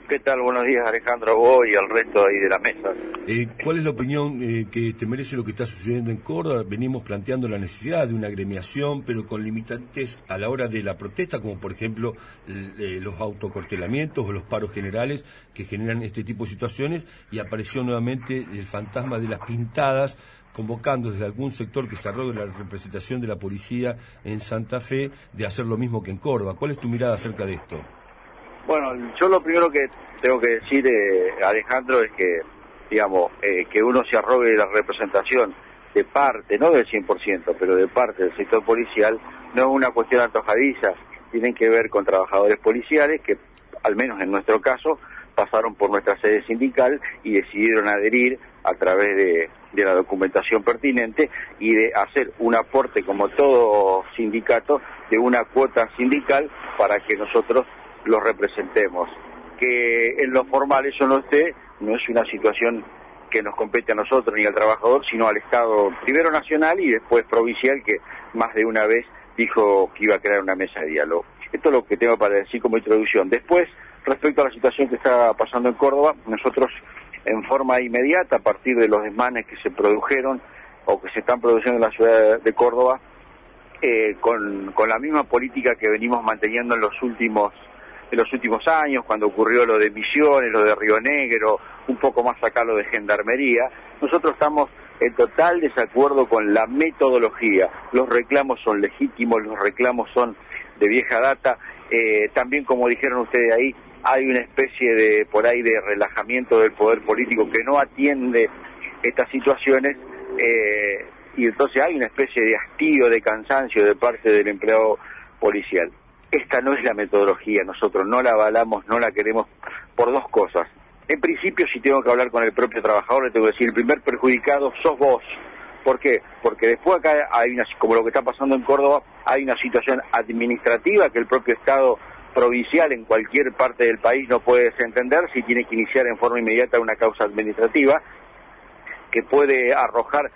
¿Qué tal? Buenos días, Alejandro, a vos y al resto ahí de la mesa. ¿Cuál es la opinión que te merece lo que está sucediendo en Córdoba? Venimos planteando la necesidad de una agremiación, pero con limitantes a la hora de la protesta, como por ejemplo los autocortelamientos o los paros generales que generan este tipo de situaciones, y apareció nuevamente el fantasma de las pintadas, convocando desde algún sector que se arrogue la representación de la policía en Santa Fe de hacer lo mismo que en Córdoba. ¿Cuál es tu mirada acerca de esto? Bueno, yo lo primero que tengo que decir, Alejandro, es que, digamos, que uno se arrogue la representación de parte, no del 100%, pero de parte del sector policial, no es una cuestión antojadiza, tienen que ver con trabajadores policiales que, al menos en nuestro caso, pasaron por nuestra sede sindical y decidieron adherir a través de la documentación pertinente y de hacer un aporte, como todo sindicato, de una cuota sindical para que nosotros los representemos. Que en lo formal eso no esté, no es una situación que nos compete a nosotros ni al trabajador, sino al Estado, primero nacional y después provincial, que más de una vez dijo que iba a crear una mesa de diálogo. Esto es lo que tengo para decir como introducción. Después, respecto a la situación que está pasando en Córdoba, nosotros en forma inmediata, a partir de los desmanes que se produjeron o que se están produciendo en la ciudad de Córdoba, con la misma política que venimos manteniendo en los últimos años, cuando ocurrió lo de Misiones, lo de Río Negro, un poco más acá lo de Gendarmería, nosotros estamos en total desacuerdo con la metodología. Los reclamos son legítimos, los reclamos son de vieja data, también como dijeron ustedes ahí, hay una especie de, por ahí, de relajamiento del poder político que no atiende estas situaciones, y entonces hay una especie de hastío, de cansancio de parte del empleado policial. Esta no es la metodología, nosotros no la avalamos, no la queremos, por dos cosas. En principio, si tengo que hablar con el propio trabajador, le tengo que decir, el primer perjudicado sos vos. ¿Por qué? Porque después acá hay como lo que está pasando en Córdoba, hay una situación administrativa que el propio Estado provincial en cualquier parte del país no puede desentender si tiene que iniciar en forma inmediata una causa administrativa que puede arrojar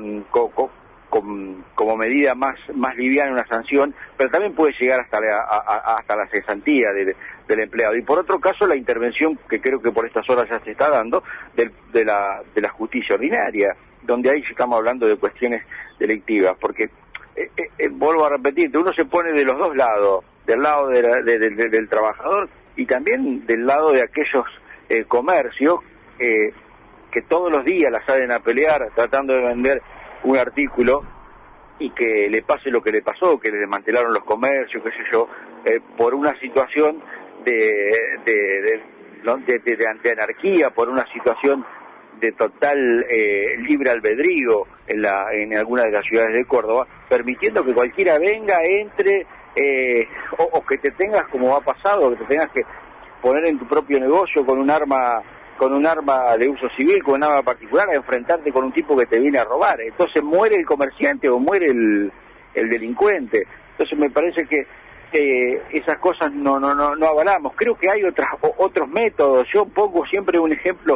como medida más liviana una sanción, pero también puede llegar hasta la cesantía del empleado. Y por otro caso, la intervención que creo que por estas horas ya se está dando de la justicia ordinaria, donde ahí estamos hablando de cuestiones delictivas, porque vuelvo a repetirte, uno se pone de los dos lados, del lado del trabajador y también del lado de aquellos comercios que todos los días la salen a pelear tratando de vender un artículo y que le pase lo que le pasó, que le desmantelaron los comercios, qué sé yo, por una situación de anarquía, por una situación de total libre albedrío en algunas de las ciudades de Córdoba, permitiendo que cualquiera venga, entre, o que te tengas, como ha pasado, que te tengas que poner en tu propio negocio con un arma de uso civil, con un arma particular, a enfrentarte con un tipo que te viene a robar. Entonces muere el comerciante o muere el delincuente. Entonces me parece que esas cosas no avalamos. Creo que hay otros métodos. Yo pongo siempre un ejemplo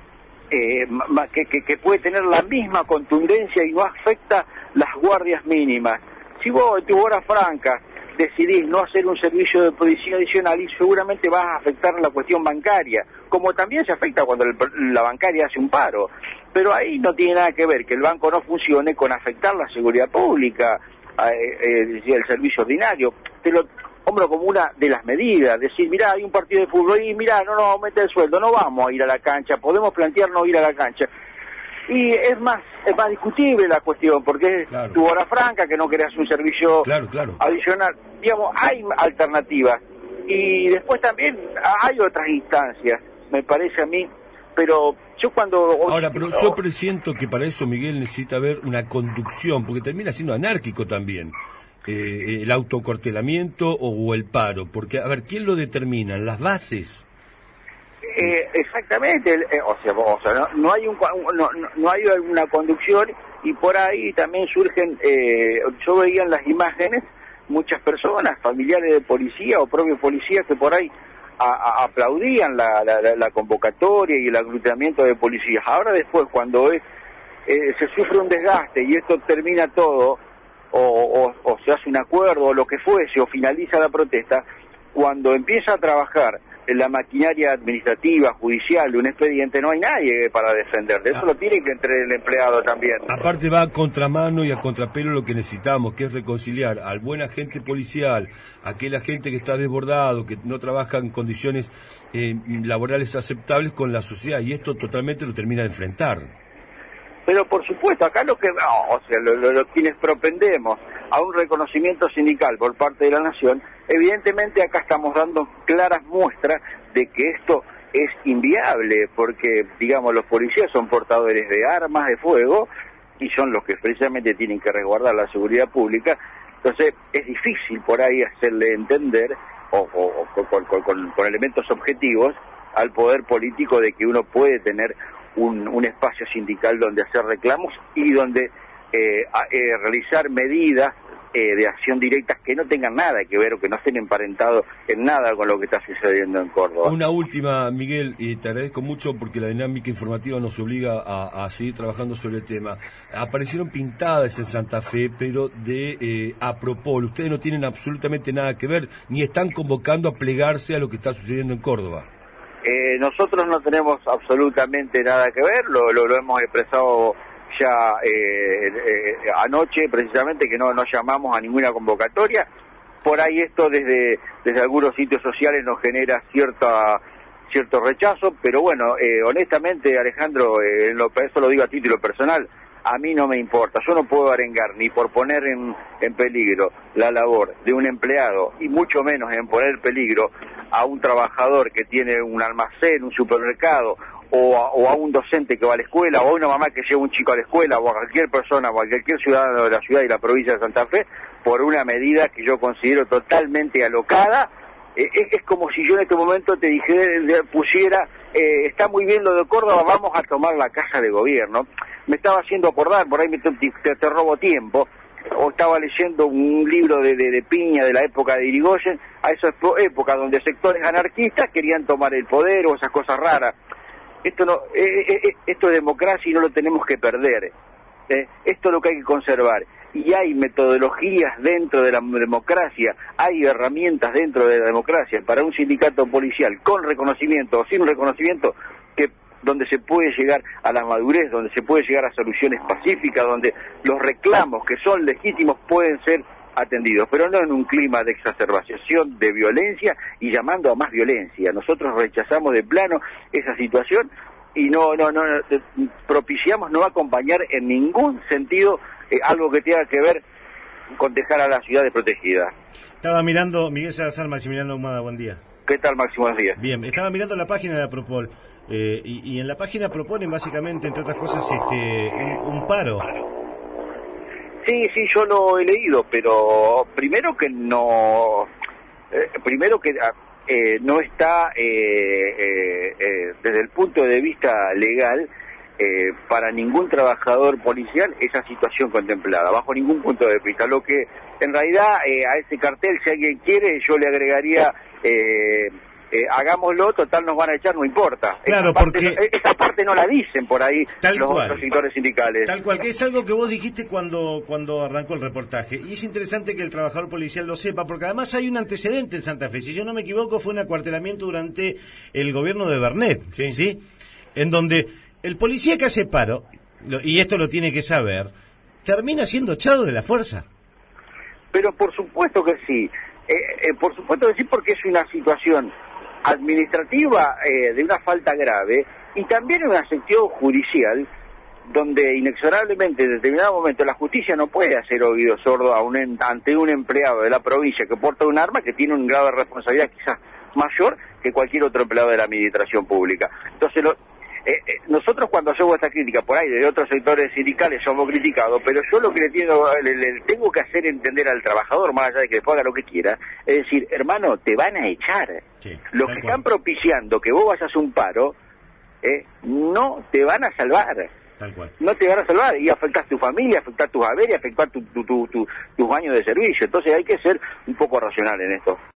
que puede tener la misma contundencia y no afecta las guardias mínimas. Si vos en tu hora franca decidís no hacer un servicio de policía adicional, y seguramente vas a afectar la cuestión bancaria, como también se afecta cuando la bancaria hace un paro. Pero ahí no tiene nada que ver que el banco no funcione con afectar la seguridad pública, el servicio ordinario. Te lo hombro como una de las medidas, decir, mirá, hay un partido de fútbol y mirá, no nos aumenta el sueldo, no vamos a ir a la cancha, podemos plantearnos ir a la cancha. Y es más discutible la cuestión, porque es tu hora franca, que no querés un servicio adicional. Digamos, hay alternativas. Y después también hay otras instancias, me parece a mí, pero yo cuando... Ahora, pero yo presiento que para eso, Miguel, necesita haber una conducción, porque termina siendo anárquico también, el autocortelamiento o el paro, porque, a ver, ¿quién lo determina? ¿Las bases? Exactamente, no hay una conducción, y por ahí también surgen, yo veía en las imágenes muchas personas, familiares de policía o propios policías, que por ahí aplaudían la convocatoria y el aglutinamiento de policías. Ahora después, cuando se sufre un desgaste y esto termina todo, o se hace un acuerdo o lo que fuese, o finaliza la protesta, cuando empieza a trabajar la maquinaria administrativa, judicial, de un expediente, no hay nadie para defender. De eso lo tiene que entre el empleado también. Aparte va a contramano y a contrapelo lo que necesitamos, que es reconciliar al buen agente policial, aquel agente que está desbordado, que no trabaja en condiciones laborales aceptables con la sociedad, y esto totalmente lo termina de enfrentar. Pero por supuesto, acá quienes propendemos a un reconocimiento sindical por parte de la Nación, evidentemente acá estamos dando claras muestras de que esto es inviable, porque, digamos, los policías son portadores de armas de fuego y son los que precisamente tienen que resguardar la seguridad pública. Entonces es difícil por ahí hacerle entender con elementos objetivos al poder político de que uno puede tener un espacio sindical donde hacer reclamos y donde realizar medidas de acción directas que no tengan nada que ver o que no estén emparentados en nada con lo que está sucediendo en Córdoba. Una última, Miguel, y te agradezco mucho porque la dinámica informativa nos obliga a seguir trabajando sobre el tema. Aparecieron pintadas en Santa Fe, pero de Apropol. Ustedes no tienen absolutamente nada que ver, ni están convocando a plegarse a lo que está sucediendo en Córdoba. Nosotros no tenemos absolutamente nada que ver, lo hemos expresado ya anoche, precisamente, que no llamamos a ninguna convocatoria. Por ahí esto desde algunos sitios sociales nos genera cierto rechazo, pero bueno, honestamente, Alejandro, eso lo digo a título personal, a mí no me importa. Yo no puedo arengar ni por poner en peligro la labor de un empleado, y mucho menos en poner en peligro a un trabajador que tiene un almacén, un supermercado, o a un docente que va a la escuela, o a una mamá que lleva un chico a la escuela, o a cualquier persona, o a cualquier ciudadano de la ciudad y la provincia de Santa Fe, por una medida que yo considero totalmente alocada. Es como si yo en este momento te pusiera, está muy bien lo de Córdoba, vamos a tomar la casa de gobierno. Me estaba haciendo acordar, por ahí te robo tiempo, o estaba leyendo un libro de Piña de la época de Irigoyen, a esa época donde sectores anarquistas querían tomar el poder o esas cosas raras. Esto es democracia y no lo tenemos que perder. Esto es lo que hay que conservar. Y hay metodologías dentro de la democracia, hay herramientas dentro de la democracia para un sindicato policial con reconocimiento o sin reconocimiento, donde se puede llegar a la madurez, donde se puede llegar a soluciones pacíficas, donde los reclamos que son legítimos pueden ser atendidos, pero no en un clima de exacerbación, de violencia y llamando a más violencia. Nosotros rechazamos de plano esa situación y no propiciamos no acompañar en ningún sentido algo que tenga que ver con dejar a la ciudad desprotegida. Estaba mirando, Miguel Salazar, Maximiliano Ahumada, buen día. ¿Qué tal, Máximo? Buenos días. Bien, estaba mirando la página de Apropol y en la página proponen básicamente, entre otras cosas, un paro. Sí, yo lo he leído, pero primero que no está desde el punto de vista legal para ningún trabajador policial esa situación contemplada, bajo ningún punto de vista. Lo que en realidad a ese cartel, si alguien quiere, yo le agregaría hagámoslo, total nos van a echar, no importa. Claro, porque esa parte no la dicen por ahí los cual, otros sectores sindicales. Tal cual, que es algo que vos dijiste cuando arrancó el reportaje, y es interesante que el trabajador policial lo sepa, porque además hay un antecedente en Santa Fe, si yo no me equivoco fue un acuartelamiento durante el gobierno de Bernet, ¿sí? En donde el policía que hace paro, y esto lo tiene que saber, termina siendo echado de la fuerza. Pero por supuesto que sí, porque es una situación administrativa de una falta grave y también una sección judicial donde inexorablemente en determinado momento la justicia no puede hacer oído sordo ante un empleado de la provincia que porta un arma que tiene un grado de responsabilidad quizás mayor que cualquier otro empleado de la administración pública. Entonces nosotros cuando hacemos esta crítica por ahí de otros sectores sindicales somos criticados, pero yo lo que le tengo que hacer entender al trabajador, más allá de que después haga lo que quiera, es decir, hermano, te van a echar. Sí, los que están propiciando que vos vayas a un paro no te van a salvar. Tal cual. No te van a salvar y afectás tu familia, afectás tus haberes, afectás tus años de servicio. Entonces hay que ser un poco racional en esto.